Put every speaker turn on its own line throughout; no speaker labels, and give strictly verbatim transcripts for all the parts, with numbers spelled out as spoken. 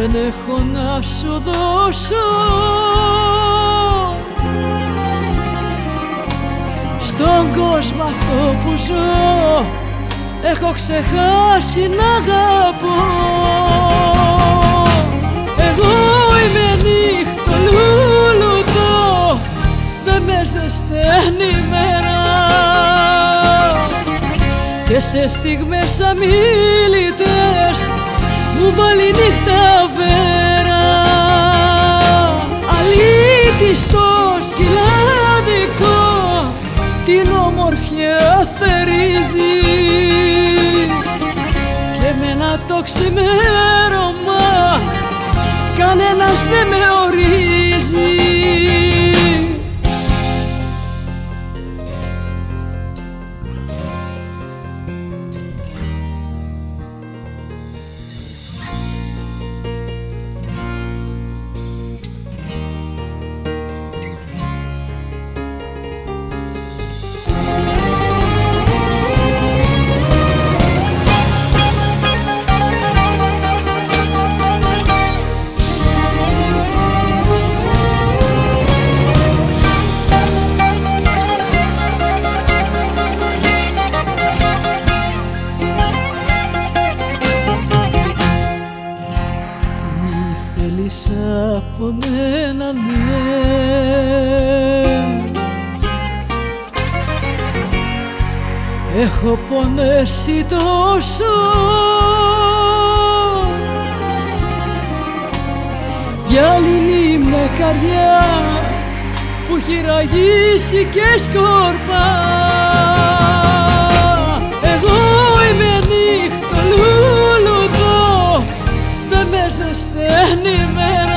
δεν έχω να σου δώσω. Στον κόσμο αυτό που ζω έχω ξεχάσει να αγαπώ. Εγώ είμαι νύχτο λουλουδό, δεν με ζεσταίνει η μέρα και σε στιγμές αμίλητες μου βάλει νύχτα βέρα. Αλήτης το σκυλάδικο την ομορφιά θερίζει και με ένα το ξημέρωμα κανένας δεν με ορίζει. Από μένα ναι, έχω πονέσει τόσο γυάλινη με καρδιά που έχει ραγίσει και σκορπά. Εγώ είμαι νύχτο λουλουδό, δεν με ζεσταίνει η μέρα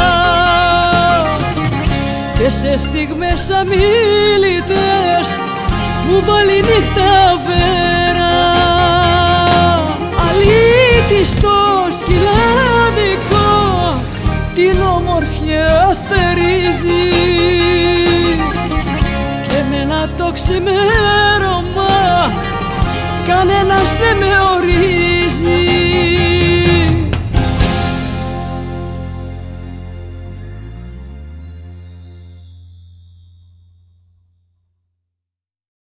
και σε στιγμές αμίλητες μου βάλει νύχτα βέρα. Αλήτης το σκυλάδικο την ομορφιά θερίζει και με ένα το ξημέρωμα κανένας δεν με ορίζει.